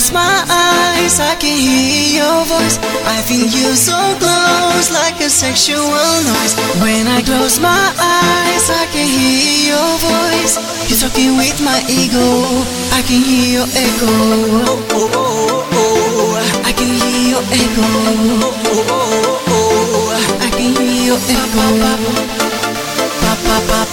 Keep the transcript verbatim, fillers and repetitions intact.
close my eyes, I can hear your voice. I feel you so close, like a sexual noise. When I close my eyes, I can hear your voice. You're talking with my ego, I can hear your echo. Oh, oh, oh, oh. I can hear your echo. Oh, oh, oh, oh. I can hear your echo. Pa, pa, pa,